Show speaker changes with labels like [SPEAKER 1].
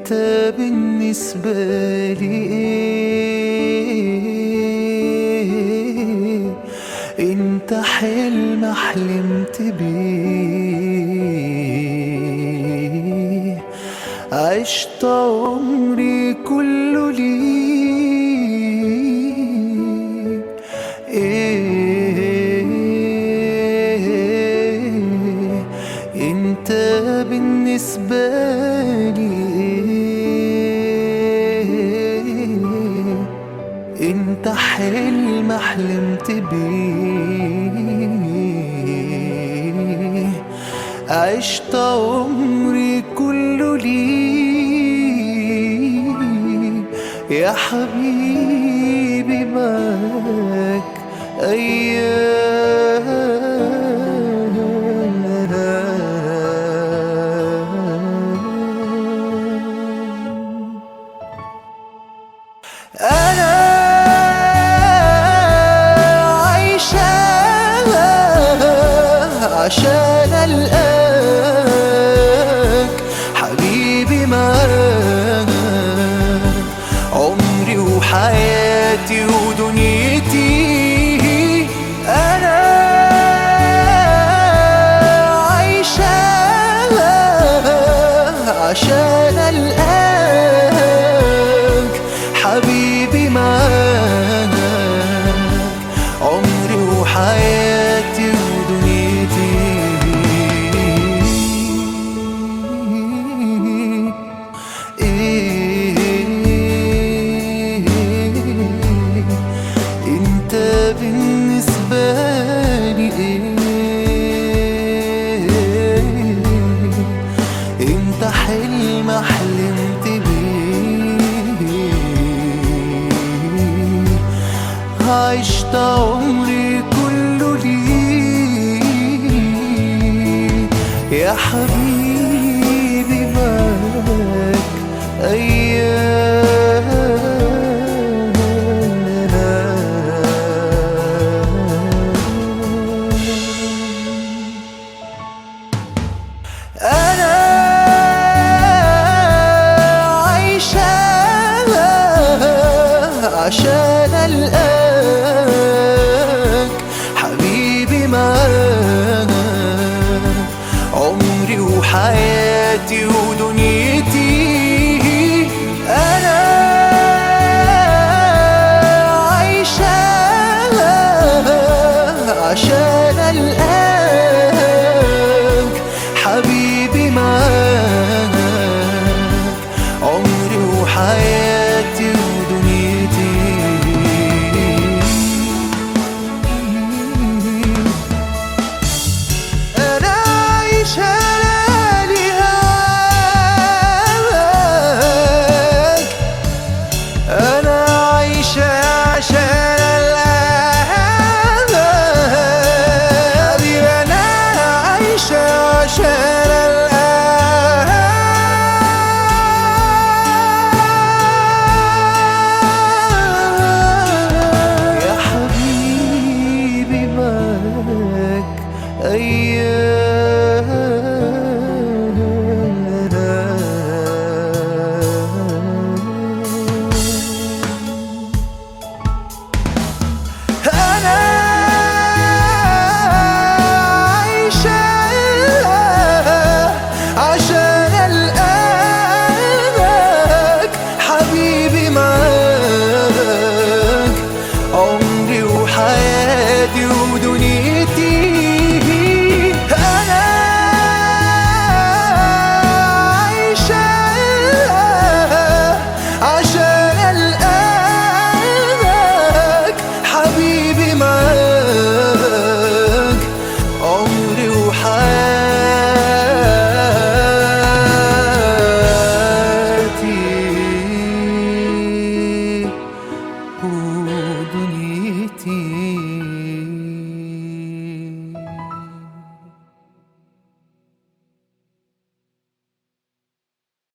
[SPEAKER 1] انت بالنسبة لي ايه؟ انت حلم حلمت بيه، عشت عمري كله ليك. ايه انت بالنسبة لي ايه؟ انت حلم حلمت بيه، عشت عمري كله ليك يا حبيبي. معاك أيام أنا عايشة عشان ألقاك حبيبي. معاك عمري وحياتي ودنيتي. أنا عايشة عشان ألقاك حبيبي. معاك عمري وحياتي ودنيتي. انت بالنسبة لي ايه؟ انت حلم حلمت بيه، عشت عمري كله ليك يا حبيبي. معاك أيام أنا عايشة عشان ألقاك حبيبي. معاك عمري وحياتي ودنيتي. أنا عايشة عشان ألقاك حبيبي. معاك عمري وحياتي ودنيتي. أنا عايشة لهواك، أنا عايشة عشان الأهل. أنا عايشة عشان الأهل يا حبيبي. معاك أيام أنا عايشة عشان ألقاك حبيبي. معاك عمري وحياتي ودنيتي. أنا عايشة عشان ألقاك حبيبي. معاك عمري وحياتي ودنيتي.